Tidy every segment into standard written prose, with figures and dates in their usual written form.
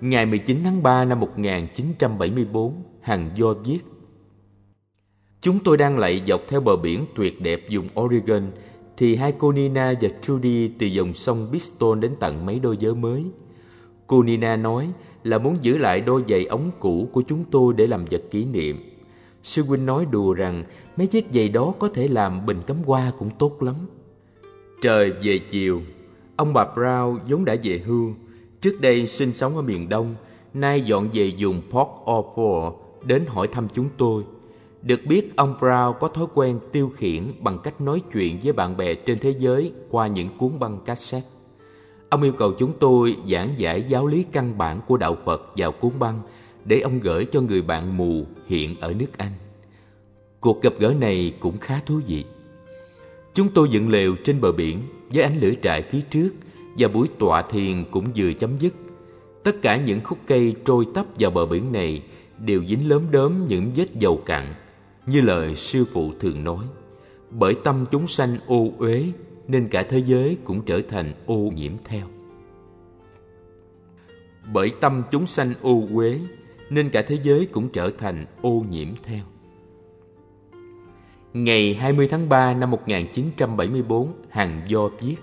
Ngày 19 tháng 3 năm 1974, Hằng Do viết: Chúng tôi đang lạy dọc theo bờ biển tuyệt đẹp vùng Oregon, thì hai cô Nina và Trudy từ dòng sông Pistol đến tặng mấy đôi vớ mới. Cô Nina nói là muốn giữ lại đôi giày ống cũ của chúng tôi để làm vật kỷ niệm. Sư huynh nói đùa rằng mấy chiếc giày đó có thể làm bình cắm hoa cũng tốt lắm. Trời về chiều, ông bà Brown vốn đã về hưu, trước đây sinh sống ở miền Đông, nay dọn về vùng Port Orford đến hỏi thăm chúng tôi. Được biết ông Brown có thói quen tiêu khiển bằng cách nói chuyện với bạn bè trên thế giới qua những cuốn băng cassette. Ông yêu cầu chúng tôi giảng giải giáo lý căn bản của đạo Phật vào cuốn băng để ông gửi cho người bạn mù hiện ở nước Anh. Cuộc gặp gỡ này cũng khá thú vị. Chúng tôi dựng lều trên bờ biển với ánh lửa trại phía trước, và buổi tọa thiền cũng vừa chấm dứt. Tất cả những khúc cây trôi tấp vào bờ biển này đều dính lốm đốm những vết dầu cặn, như lời sư phụ thường nói: bởi tâm chúng sanh ô uế nên cả thế giới cũng trở thành ô nhiễm theo. Bởi tâm chúng sanh ô uế nên cả thế giới cũng trở thành ô nhiễm theo. Ngày 20 tháng 3 năm 1974, Hằng Do viết: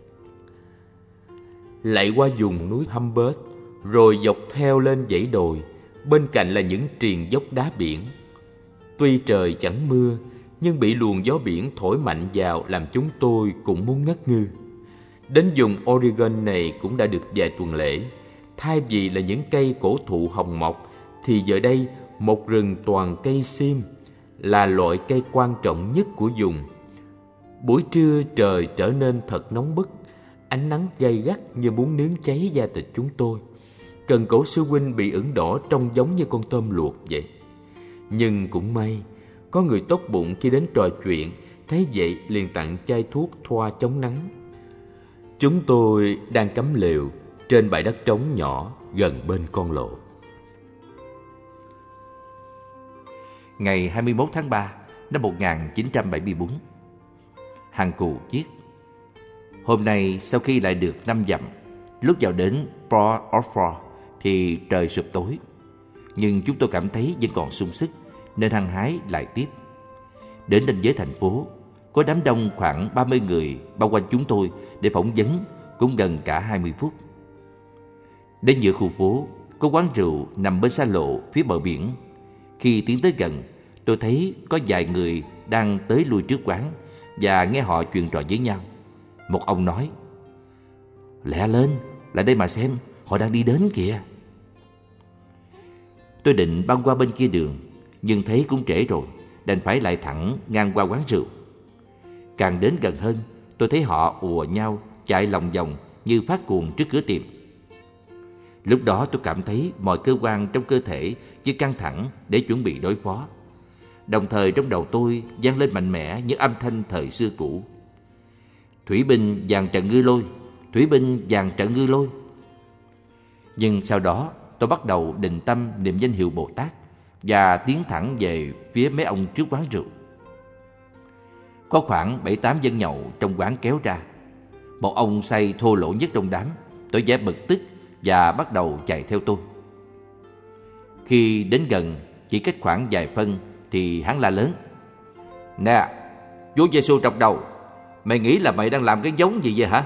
lạy qua vùng núi Humbert, rồi dọc theo lên dãy đồi, bên cạnh là những triền dốc đá biển. Tuy trời chẳng mưa, nhưng bị luồng gió biển thổi mạnh vào làm chúng tôi cũng muốn ngất ngư. Đến vùng Oregon này cũng đã được vài tuần lễ. Thay vì là những cây cổ thụ hồng mọc, thì giờ đây một rừng toàn cây sim là loại cây quan trọng nhất của vùng. Buổi trưa trời trở nên thật nóng bức, ánh nắng gay gắt như muốn nướng cháy da thịt chúng tôi. Cần cổ sư huynh bị ửng đỏ trông giống như con tôm luộc vậy. Nhưng cũng may, có người tốt bụng khi đến trò chuyện, thấy vậy liền tặng chai thuốc thoa chống nắng. Chúng tôi đang cắm lều trên bãi đất trống nhỏ gần bên con lộ. Ngày 21 tháng 3 năm 1974, Hằng Cù viết: hôm nay sau khi lại được 5 dặm, lúc vào đến Port Orford thì trời sụp tối. Nhưng chúng tôi cảm thấy vẫn còn sung sức nên hăng hái lại tiếp. Đến ranh giới thành phố, có đám đông khoảng 30 người bao quanh chúng tôi để phỏng vấn cũng gần cả 20 phút. Đến giữa khu phố, có quán rượu nằm bên xa lộ phía bờ biển. Khi tiến tới gần, tôi thấy có vài người đang tới lui trước quán và nghe họ chuyện trò với nhau. Một ông nói: lẹ lên, lại đây mà xem, họ đang đi đến kìa. Tôi định băng qua bên kia đường, nhưng thấy cũng trễ rồi, đành phải lại thẳng ngang qua quán rượu. Càng đến gần hơn, tôi thấy họ ùa nhau chạy lòng vòng như phát cuồng trước cửa tiệm. Lúc đó tôi cảm thấy mọi cơ quan trong cơ thể như căng thẳng để chuẩn bị đối phó. Đồng thời trong đầu tôi vang lên mạnh mẽ những âm thanh thời xưa cũ: thủy binh dàn trận ngư lôi, thủy binh dàn trận ngư lôi. Nhưng sau đó tôi bắt đầu định tâm niệm danh hiệu Bồ Tát và tiến thẳng về phía mấy ông trước quán rượu. Có khoảng 7-8 dân nhậu trong quán kéo ra. Một ông say thô lỗ nhất trong đám, tỏ vẻ bực tức và bắt đầu chạy theo tôi. Khi đến gần, chỉ cách khoảng vài phân, thì hắn la lớn: nè, Chúa Giêsu trọc đầu, mày nghĩ là mày đang làm cái giống gì vậy hả?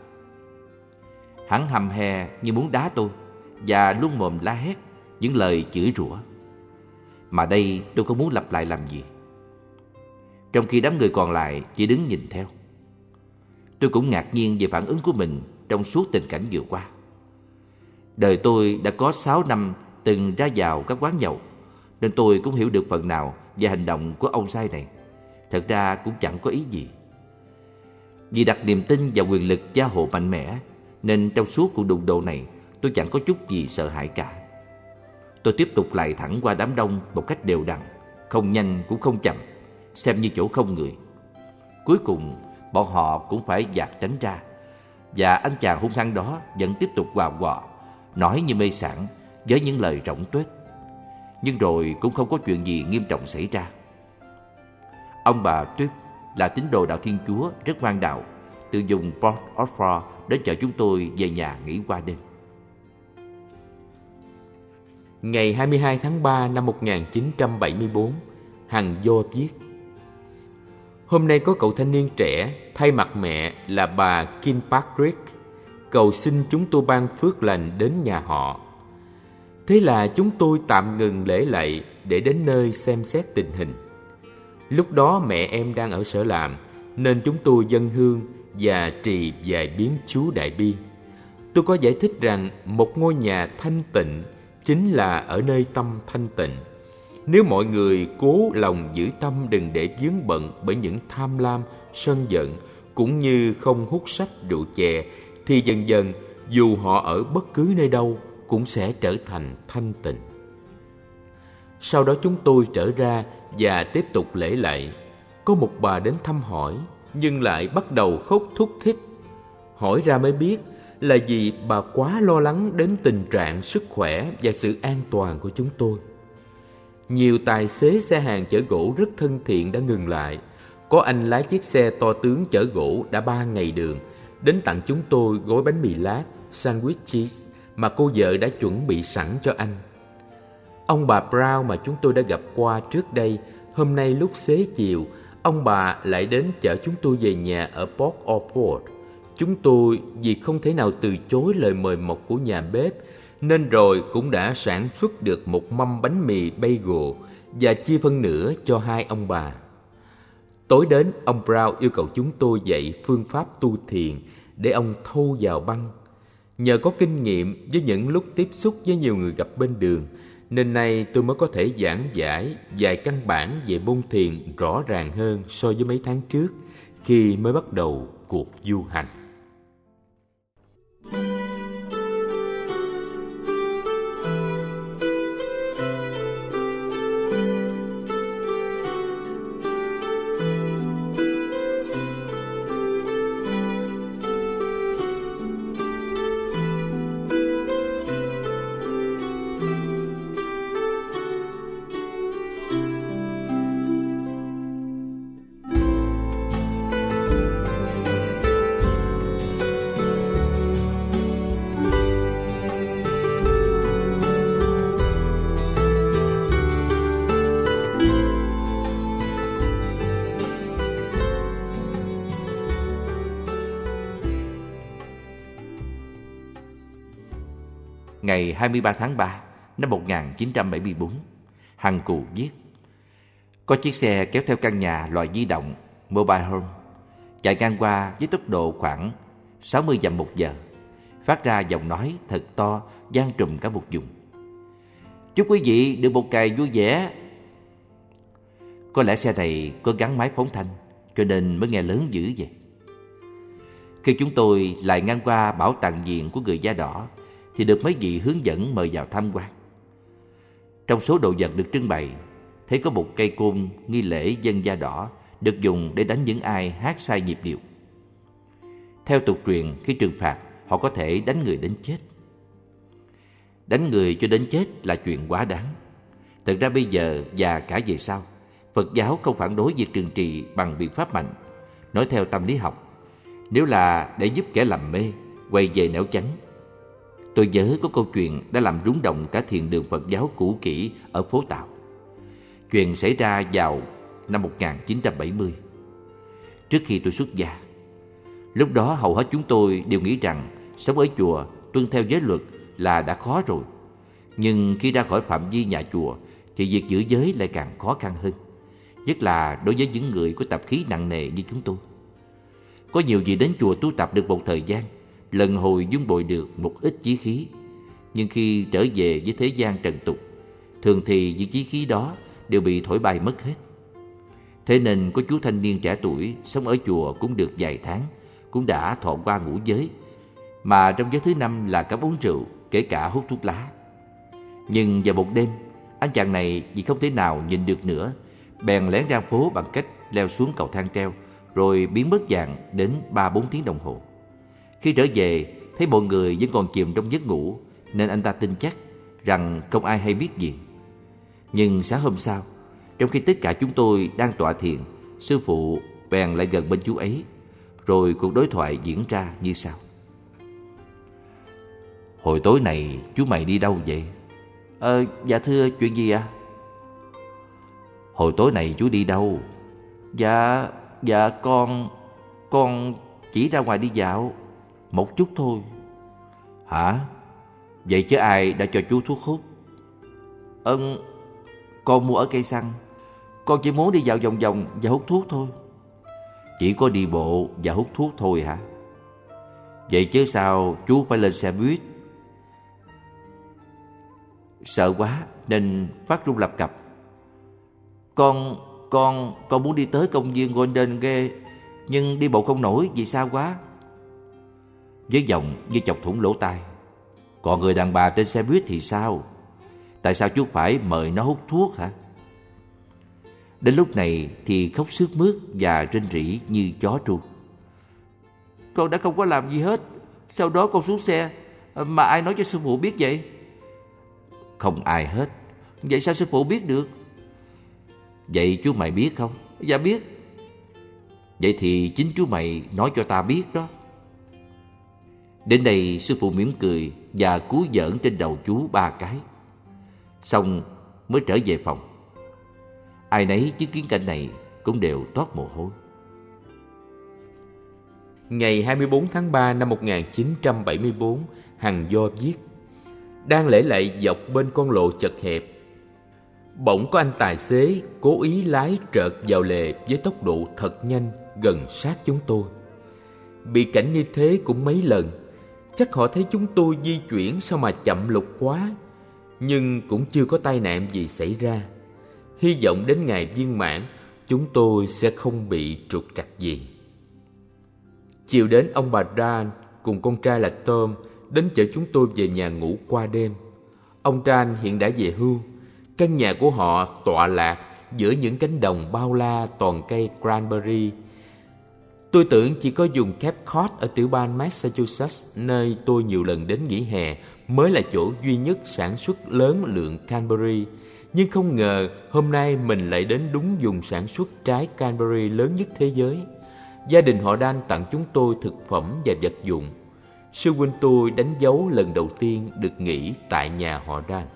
Hắn hầm hè như muốn đá tôi và luôn mồm la hét những lời chửi rủa. Mà đây tôi không muốn lặp lại làm gì. Trong khi đám người còn lại chỉ đứng nhìn theo. Tôi cũng ngạc nhiên về phản ứng của mình trong suốt tình cảnh vừa qua. Đời tôi đã có 6 năm từng ra vào các quán nhậu, nên tôi cũng hiểu được phần nào về hành động của ông sai này. Thật ra cũng chẳng có ý gì. Vì đặt niềm tin vào quyền lực gia hộ mạnh mẽ, nên trong suốt cuộc đụng độ này tôi chẳng có chút gì sợ hãi cả. Tôi tiếp tục lại thẳng qua đám đông một cách đều đặn, không nhanh cũng không chậm, xem như chỗ không người. Cuối cùng bọn họ cũng phải dạt tránh ra, và anh chàng hung hăng đó vẫn tiếp tục quào quọ, nói như mê sảng với những lời rỗng tuếch. Nhưng rồi cũng không có chuyện gì nghiêm trọng xảy ra. Ông bà Tuyết là tín đồ đạo Thiên Chúa rất ngoan đạo, từ vùng Port Orford đến chợ chúng tôi về nhà nghỉ qua đêm. Ngày 22 tháng 3 năm 1974, Hằng Do viết: Hôm nay có cậu thanh niên trẻ thay mặt mẹ là bà Kilpatrick cầu xin chúng tôi ban phước lành đến nhà họ. Thế là chúng tôi tạm ngừng lễ lạy để đến nơi xem xét tình hình. Lúc đó mẹ em đang ở sở làm, nên chúng tôi dâng hương và trì vài biến chú Đại Bi. Tôi có giải thích rằng một ngôi nhà thanh tịnh chính là ở nơi tâm thanh tịnh. Nếu mọi người cố lòng giữ tâm đừng để vướng bận bởi những tham lam, sân giận, cũng như không hút sách rượu chè, thì dần dần dù họ ở bất cứ nơi đâu cũng sẽ trở thành thanh tịnh. Sau đó chúng tôi trở ra và tiếp tục lễ lạy. Có một bà đến thăm hỏi, nhưng lại bắt đầu khóc thút thít. Hỏi ra mới biết là vì bà quá lo lắng đến tình trạng sức khỏe và sự an toàn của chúng tôi. Nhiều tài xế xe hàng chở gỗ rất thân thiện đã ngừng lại. Có anh lái chiếc xe to tướng chở gỗ đã 3 ngày đường, đến tặng chúng tôi gói bánh mì lát, sandwich cheese mà cô vợ đã chuẩn bị sẵn cho anh. Ông bà Brown mà chúng tôi đã gặp qua trước đây, hôm nay lúc xế chiều, ông bà lại đến chở chúng tôi về nhà ở Port Orford. Chúng tôi vì không thể nào từ chối lời mời mọc của nhà bếp, nên rồi cũng đã sản xuất được một mâm bánh mì bagel và chia phân nửa cho hai ông bà. Tối đến, ông Brown yêu cầu chúng tôi dạy phương pháp tu thiền để ông thâu vào băng. Nhờ có kinh nghiệm với những lúc tiếp xúc với nhiều người gặp bên đường, nên nay tôi mới có thể giảng giải vài căn bản về môn thiền rõ ràng hơn so với mấy tháng trước khi mới bắt đầu cuộc du hành. Ngày 23 tháng 3 năm 1974, Hằng Cù viết: Có chiếc xe kéo theo căn nhà loại di động mobile home chạy ngang qua với tốc độ khoảng 60 dặm một giờ, phát ra giọng nói thật to vang trùm cả một vùng. Chúc quý vị được một ngày vui vẻ. Có lẽ xe này có gắn máy phóng thanh, cho nên mới nghe lớn dữ vậy. Khi chúng tôi lại ngang qua bảo tàng viện của người da đỏ, thì được mấy vị hướng dẫn mời vào tham quan. Trong số đồ vật được trưng bày, thấy có một cây côn nghi lễ dân da đỏ được dùng để đánh những ai hát sai nhịp điệu. Theo tục truyền, khi trừng phạt, họ có thể đánh người đến chết. Đánh người cho đến chết là chuyện quá đáng. Thật ra bây giờ và cả về sau, Phật giáo không phản đối việc trừng trị bằng biện pháp mạnh. Nói theo tâm lý học, nếu là để giúp kẻ làm mê quay về nẻo chánh. Tôi nhớ có câu chuyện đã làm rúng động cả thiền đường Phật giáo cũ kỹ ở phố Tàu. Chuyện xảy ra vào năm 1970, trước khi tôi xuất gia. Lúc đó hầu hết chúng tôi đều nghĩ rằng sống ở chùa tuân theo giới luật là đã khó rồi. Nhưng khi ra khỏi phạm vi nhà chùa thì việc giữ giới lại càng khó khăn hơn, nhất là đối với những người có tập khí nặng nề như chúng tôi. Có nhiều vị đến chùa tu tập được một thời gian, lần hồi dung bồi được một ít chí khí. Nhưng khi trở về với thế gian trần tục, thường thì những chí khí đó đều bị thổi bay mất hết. Thế nên có chú thanh niên trẻ tuổi sống ở chùa cũng được vài tháng, cũng đã thọ qua ngũ giới, mà trong giới thứ 5 là cấm uống rượu, kể cả hút thuốc lá. Nhưng vào một đêm, anh chàng này vì không thể nào nhìn được nữa, bèn lén ra phố bằng cách leo xuống cầu thang treo, rồi biến mất dạng đến 3-4 tiếng đồng hồ. Khi trở về, thấy mọi người vẫn còn chìm trong giấc ngủ, nên anh ta tin chắc rằng không ai hay biết gì. Nhưng sáng hôm sau, trong khi tất cả chúng tôi đang tọa thiền, sư phụ bèn lại gần bên chú ấy, rồi cuộc đối thoại diễn ra như sau. Hồi tối này chú mày đi đâu vậy? Dạ thưa, chuyện gì ạ? Hồi tối này chú đi đâu? Dạ con chỉ ra ngoài đi dạo một chút thôi. Hả? Vậy chứ ai đã cho chú thuốc hút? Con mua ở cây xăng. Con chỉ muốn đi dạo vòng vòng và hút thuốc thôi. Chỉ có đi bộ và hút thuốc thôi hả? Vậy chứ sao chú phải lên xe buýt? Sợ quá nên phát run lập cập. Con muốn đi tới công viên Golden Gate, nhưng đi bộ không nổi vì xa quá. Với giọng như chọc thủng lỗ tai. Còn người đàn bà trên xe buýt thì sao? Tại sao chú phải mời nó hút thuốc hả? Đến lúc này thì khóc sướt mướt và rên rỉ như chó tru. Con đã không có làm gì hết. Sau đó con xuống xe. Mà ai nói cho sư phụ biết vậy? Không ai hết. Vậy sao sư phụ biết được? Vậy chú mày biết không? Dạ biết. Vậy thì chính chú mày nói cho ta biết đó. Đến đây sư phụ mỉm cười và cúi giỡn trên đầu chú 3 cái. Xong mới trở về phòng. Ai nấy chứng kiến cảnh này cũng đều toát mồ hôi. Ngày 24 tháng 3 năm 1974, Hằng Do viết: đang lễ lạy dọc bên con lộ chật hẹp, bỗng có anh tài xế cố ý lái trợt vào lề với tốc độ thật nhanh, gần sát chúng tôi. Bị cảnh như thế cũng mấy lần, chắc họ thấy chúng tôi di chuyển sao mà chậm lục quá, nhưng cũng chưa có tai nạn gì xảy ra. Hy vọng đến ngày viên mãn chúng tôi sẽ không bị trục trặc gì. Chiều đến, ông bà Dan cùng con trai là Tom đến chở chúng tôi về nhà ngủ qua đêm. Ông Dan hiện đã về hưu. Căn nhà của họ tọa lạc giữa những cánh đồng bao la toàn cây cranberry. Tôi tưởng chỉ có vùng Cape Cod ở tiểu bang Massachusetts, nơi tôi nhiều lần đến nghỉ hè, mới là chỗ duy nhất sản xuất lớn lượng cranberry. Nhưng không ngờ hôm nay mình lại đến đúng vùng sản xuất trái cranberry lớn nhất thế giới. Gia đình họ Dan tặng chúng tôi thực phẩm và vật dụng. Sư huynh tôi đánh dấu lần đầu tiên được nghỉ tại nhà họ Dan.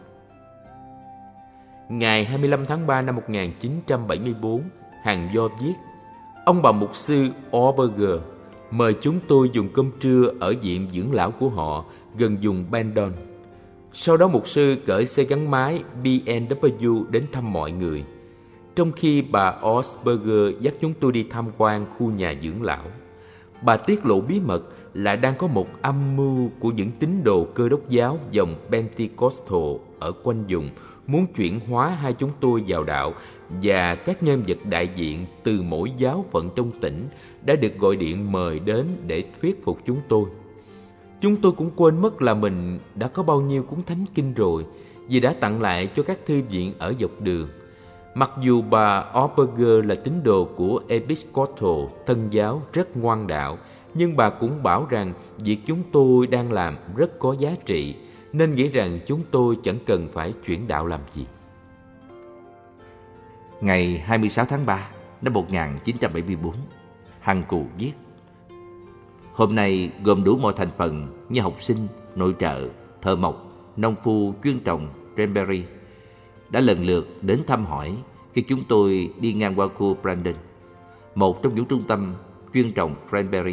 Ngày 25 tháng 3 năm 1974, Hằng Do viết: ông bà mục sư Orberger mời chúng tôi dùng cơm trưa ở viện dưỡng lão của họ gần vùng Bandon. Sau đó mục sư cởi xe gắn máy BMW đến thăm mọi người, trong khi bà Osberger dắt chúng tôi đi tham quan khu nhà dưỡng lão. Bà tiết lộ bí mật là đang có một âm mưu của những tín đồ Cơ Đốc giáo dòng Pentecostal ở quanh vùng muốn chuyển hóa hai chúng tôi vào đạo, và các nhân vật đại diện từ mỗi giáo phận trong tỉnh đã được gọi điện mời đến để thuyết phục chúng tôi. Chúng tôi cũng quên mất là mình đã có bao nhiêu cuốn thánh kinh rồi, vì đã tặng lại cho các thư viện ở dọc đường. Mặc dù bà Orberger là tín đồ của Episcopal Tân giáo rất ngoan đạo, nhưng bà cũng bảo rằng việc chúng tôi đang làm rất có giá trị, nên nghĩ rằng chúng tôi chẳng cần phải chuyển đạo làm gì. Ngày 26 tháng 3 năm 1974, Hằng Cù viết: hôm nay gồm đủ mọi thành phần như học sinh, nội trợ, thợ mộc, nông phu chuyên trồng cranberry đã lần lượt đến thăm hỏi khi chúng tôi đi ngang qua khu Brandon, một trong những trung tâm chuyên trồng cranberry.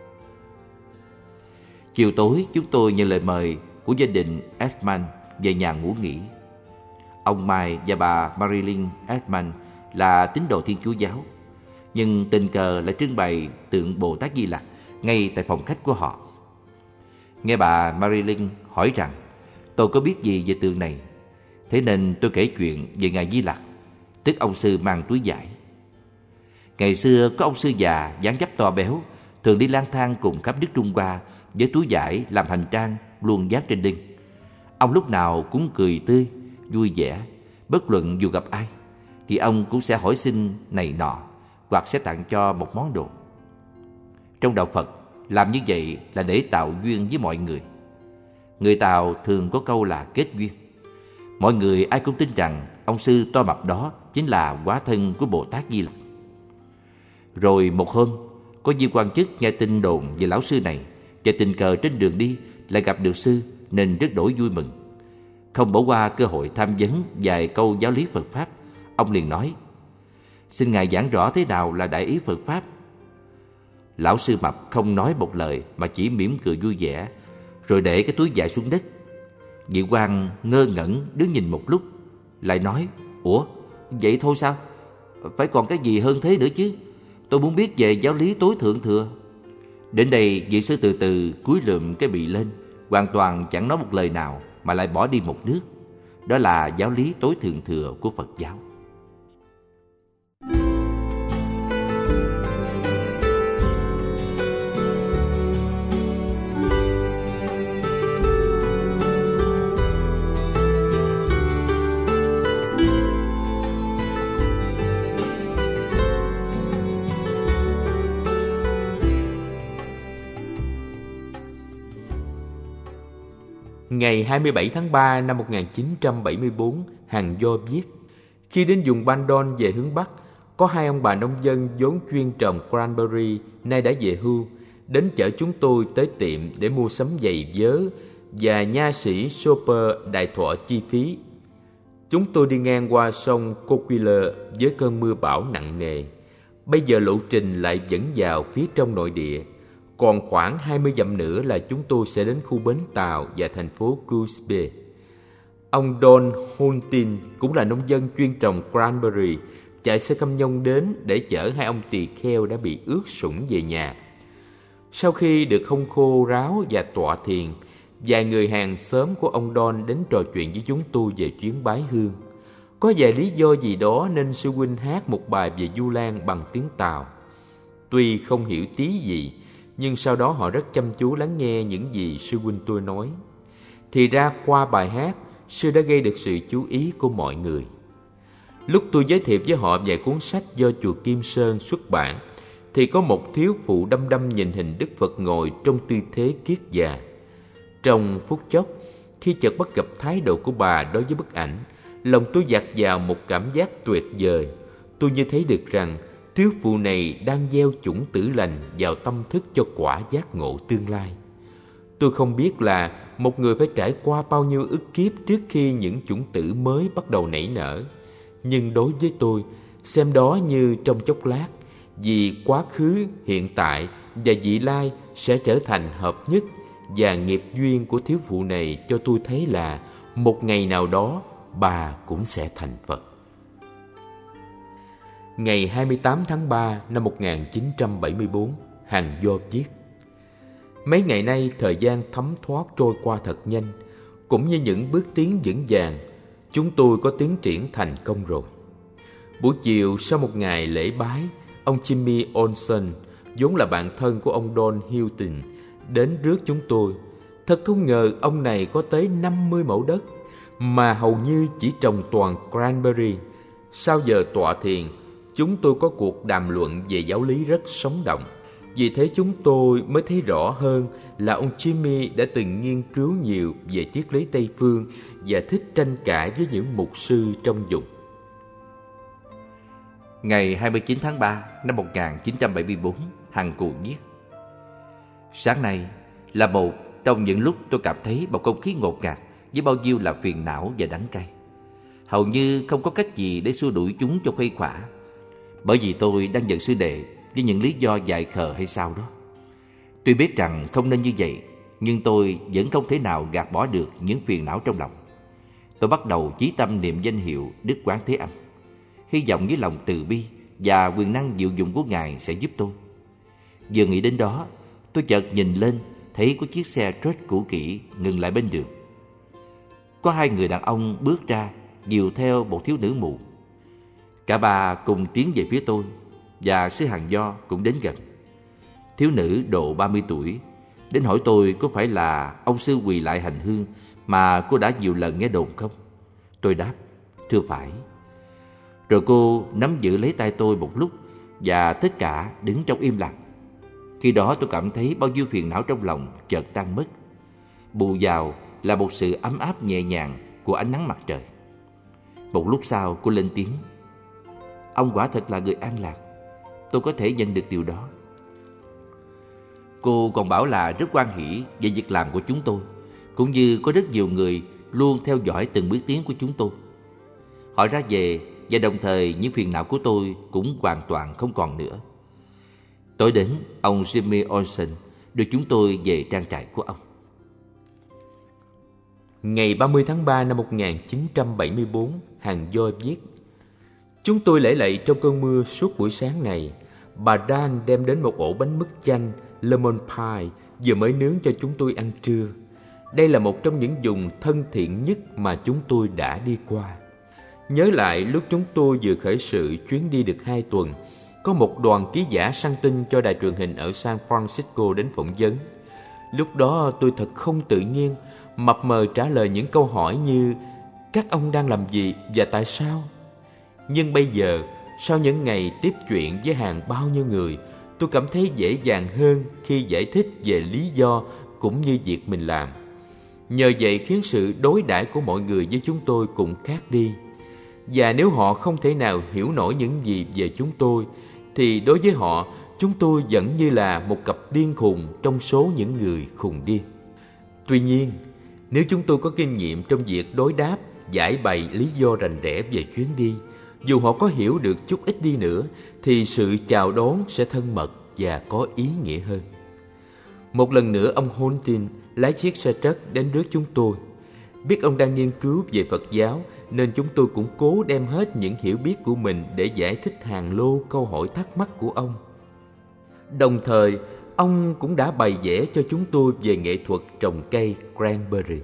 Chiều tối chúng tôi nhận lời mời của gia đình Edman về nhà ngủ nghỉ. Ông Mai và bà Marilyn Edman là tín đồ Thiên Chúa giáo, nhưng tình cờ lại trưng bày tượng Bồ Tát Di Lặc ngay tại phòng khách của họ. Nghe bà Marilyn hỏi rằng tôi có biết gì về tượng này, thế nên tôi kể chuyện về ngài Di Lặc, tức ông sư mang túi vải. Ngày xưa có ông sư già dáng dấp to béo, thường đi lang thang cùng khắp nước Trung Hoa với túi vải làm hành trang luôn vác trên lưng. Ông lúc nào cũng cười tươi, vui vẻ, bất luận dù gặp ai thì ông cũng sẽ hỏi xin này nọ, hoặc sẽ tặng cho một món đồ. Trong đạo Phật, làm như vậy là để tạo duyên với mọi người. Người Tàu thường có câu là kết duyên. Mọi người ai cũng tin rằng ông sư to mập đó chính là hóa thân của Bồ Tát Di Lặc. Rồi một hôm, có viên quan chức nghe tin đồn về lão sư này, và tình cờ trên đường đi lại gặp được sư, nên rất đổi vui mừng. Không bỏ qua cơ hội tham vấn vài câu giáo lý Phật Pháp, ông liền nói: "Xin Ngài giảng rõ thế nào là đại ý Phật Pháp." Lão sư mập không nói một lời mà chỉ mỉm cười vui vẻ, rồi để cái túi vải xuống đất. Vị quan ngơ ngẩn đứng nhìn một lúc, lại nói: "Ủa, vậy thôi sao? Phải còn cái gì hơn thế nữa chứ? Tôi muốn biết về giáo lý tối thượng thừa." Đến đây, vị sư từ từ cúi lượm cái bị lên, hoàn toàn chẳng nói một lời nào mà lại bỏ đi một nước. Đó là giáo lý tối thượng thừa của Phật giáo. Ngày 27 tháng 3 năm 1974, Hằng Do viết: khi đến vùng Bandon về hướng Bắc, có hai ông bà nông dân vốn chuyên trồng cranberry, nay đã về hưu, đến chở chúng tôi tới tiệm để mua sắm giày vớ và nha sĩ Chopper đài thọ chi phí. Chúng tôi đi ngang qua sông Coquille với cơn mưa bão nặng nề. Bây giờ lộ trình lại dẫn vào phía trong nội địa. Còn khoảng 20 dặm nữa là chúng tôi sẽ đến khu bến tàu và thành phố Cusbe. Ông Don Huntin cũng là nông dân chuyên trồng cranberry, chạy xe cam nhông đến để chở hai ông tỳ kheo đã bị ướt sũng về nhà. Sau khi được hong khô ráo và tọa thiền, vài người hàng xóm của ông Don đến trò chuyện với chúng tôi về chuyến bái hương. Có vài lý do gì đó nên sư huynh hát một bài về Du Lan bằng tiếng Tàu. Tuy không hiểu tí gì, nhưng sau đó họ rất chăm chú lắng nghe những gì sư huynh tôi nói. Thì ra qua bài hát, sư đã gây được sự chú ý của mọi người. Lúc tôi giới thiệu với họ vài cuốn sách do chùa Kim Sơn xuất bản, thì có một thiếu phụ đăm đăm nhìn hình Đức Phật ngồi trong tư thế kiết già. Trong phút chốc, khi chợt bắt gặp thái độ của bà đối với bức ảnh, lòng tôi dạt vào một cảm giác tuyệt vời. Tôi như thấy được rằng thiếu phụ này đang gieo chủng tử lành vào tâm thức cho quả giác ngộ tương lai. Tôi không biết là một người phải trải qua bao nhiêu ức kiếp trước khi những chủng tử mới bắt đầu nảy nở. Nhưng đối với tôi, xem đó như trong chốc lát, vì quá khứ, hiện tại và vị lai sẽ trở thành hợp nhất, và nghiệp duyên của thiếu phụ này cho tôi thấy là một ngày nào đó bà cũng sẽ thành Phật. Ngày 28 tháng 3 năm 1974, Hằng Do viết: mấy ngày nay thời gian thấm thoát trôi qua thật nhanh, cũng như những bước tiến vững vàng, chúng tôi có tiến triển thành công rồi. Buổi chiều sau một ngày lễ bái, ông Jimmy Olson, vốn là bạn thân của ông Don Hilton, đến rước chúng tôi. Thật không ngờ ông này có tới 50 mẫu đất, mà hầu như chỉ trồng toàn cranberry. Sau giờ tọa thiền, chúng tôi có cuộc đàm luận về giáo lý rất sống động. Vì thế chúng tôi mới thấy rõ hơn là ông Jimmy đã từng nghiên cứu nhiều về triết lý Tây Phương và thích tranh cãi với những mục sư trong vùng. Ngày 29 tháng 3 năm 1974, Hằng cụ viết: sáng nay là một trong những lúc tôi cảm thấy bầu không khí ngột ngạt với bao nhiêu là phiền não và đắng cay. Hầu như không có cách gì để xua đuổi chúng cho khuây khỏa, bởi vì tôi đang giận sư đệ với những lý do dại khờ hay sao đó. Tuy biết rằng không nên như vậy, nhưng tôi vẫn không thể nào gạt bỏ được những phiền não trong lòng. Tôi bắt đầu chí tâm niệm danh hiệu Đức Quán Thế Âm, hy vọng với lòng từ bi và quyền năng diệu dụng của Ngài sẽ giúp tôi. Vừa nghĩ đến đó, tôi chợt nhìn lên thấy có chiếc xe Truck cũ kỹ ngừng lại bên đường. Có hai người đàn ông bước ra, dìu theo một thiếu nữ mù. Cả ba cùng tiến về phía tôi, và sư Hằng Do cũng đến gần. Thiếu nữ độ 30 tuổi đến hỏi tôi có phải là ông sư quỳ lại hành hương mà cô đã nhiều lần nghe đồn không? Tôi đáp: thưa phải. Rồi cô nắm giữ lấy tay tôi một lúc, và tất cả đứng trong im lặng. Khi đó tôi cảm thấy bao nhiêu phiền não trong lòng chợt tan mất. Bù vào là một sự ấm áp nhẹ nhàng của ánh nắng mặt trời. Một lúc sau cô lên tiếng: ông quả thật là người an lạc. Tôi có thể nhận được điều đó. Cô còn bảo là rất hoan hỉ về việc làm của chúng tôi, cũng như có rất nhiều người luôn theo dõi từng bước tiến của chúng tôi. Họ ra về và đồng thời những phiền não của tôi cũng hoàn toàn không còn nữa. Tối đến, ông Jimmy Olsen đưa chúng tôi về trang trại của ông. Ngày 30 tháng 3 năm 1974, Hàn Do viết: Chúng tôi lễ lạy trong cơn mưa suốt buổi sáng này. Bà Dan đem đến một ổ bánh mứt chanh, lemon pie, vừa mới nướng cho chúng tôi ăn trưa. Đây là một trong những vùng thân thiện nhất mà chúng tôi đã đi qua. Nhớ lại lúc chúng tôi vừa khởi sự chuyến đi được 2 tuần, có một đoàn ký giả săn tin cho đài truyền hình ở San Francisco đến phỏng vấn. Lúc đó tôi thật không tự nhiên, mập mờ trả lời những câu hỏi như: các ông đang làm gì và tại sao? Nhưng bây giờ, sau những ngày tiếp chuyện với hàng bao nhiêu người, tôi cảm thấy dễ dàng hơn khi giải thích về lý do cũng như việc mình làm. Nhờ vậy khiến sự đối đãi của mọi người với chúng tôi cũng khác đi. Và nếu họ không thể nào hiểu nổi những gì về chúng tôi, thì đối với họ, chúng tôi vẫn như là một cặp điên khùng trong số những người khùng điên. Tuy nhiên, nếu chúng tôi có kinh nghiệm trong việc đối đáp, giải bày lý do rành rẽ về chuyến đi, dù họ có hiểu được chút ít đi nữa, thì sự chào đón sẽ thân mật và có ý nghĩa hơn. Một lần nữa, ông Holtin lái chiếc xe truck đến rước chúng tôi. Biết ông đang nghiên cứu về Phật giáo, nên chúng tôi cũng cố đem hết những hiểu biết của mình để giải thích hàng lô câu hỏi thắc mắc của ông. Đồng thời, ông cũng đã bày vẽ cho chúng tôi về nghệ thuật trồng cây cranberry.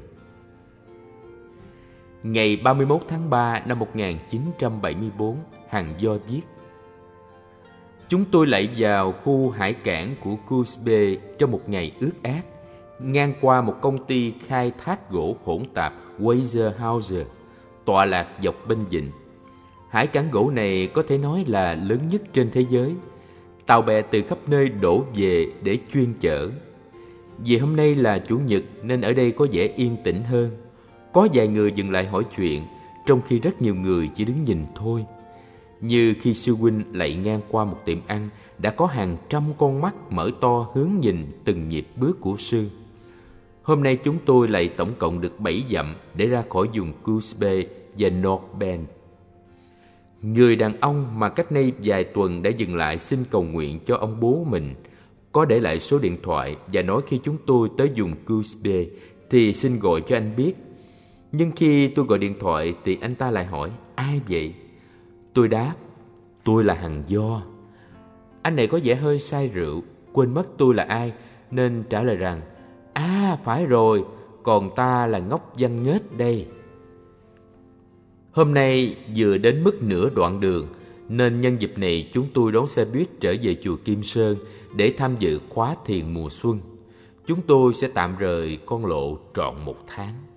Ngày 31 tháng 3 năm 1974, Hàn Do viết: Chúng tôi lại vào khu hải cảng của Coos Bay trong một ngày ướt át, ngang qua một công ty khai thác gỗ hỗn tạp Weyerhaeuser, tọa lạc dọc bên vịnh. Hải cảng gỗ này có thể nói là lớn nhất trên thế giới. Tàu bè từ khắp nơi đổ về để chuyên chở. Vì hôm nay là Chủ nhật nên ở đây có vẻ yên tĩnh hơn. Có vài người dừng lại hỏi chuyện, trong khi rất nhiều người chỉ đứng nhìn thôi. Như khi sư huynh lạy ngang qua một tiệm ăn, đã có hàng trăm con mắt mở to hướng nhìn từng nhịp bước của sư. Hôm nay chúng tôi lạy tổng cộng được 7 dặm để ra khỏi vùng Coos Bay và North Bend. Người đàn ông mà cách đây vài tuần đã dừng lại xin cầu nguyện cho ông bố mình có để lại số điện thoại và nói khi chúng tôi tới vùng Coos Bay thì xin gọi cho anh biết. Nhưng khi tôi gọi điện thoại thì anh ta lại hỏi: ai vậy? Tôi đáp: tôi là Hàn Do. Anh này có vẻ hơi say rượu, quên mất tôi là ai, nên trả lời rằng: phải rồi, còn ta là ngốc văn nghếch đây. Hôm nay vừa đến mức nửa đoạn đường, nên nhân dịp này chúng tôi đón xe buýt trở về chùa Kim Sơn để tham dự khóa thiền mùa xuân. Chúng tôi sẽ tạm rời con lộ trọn 1 tháng.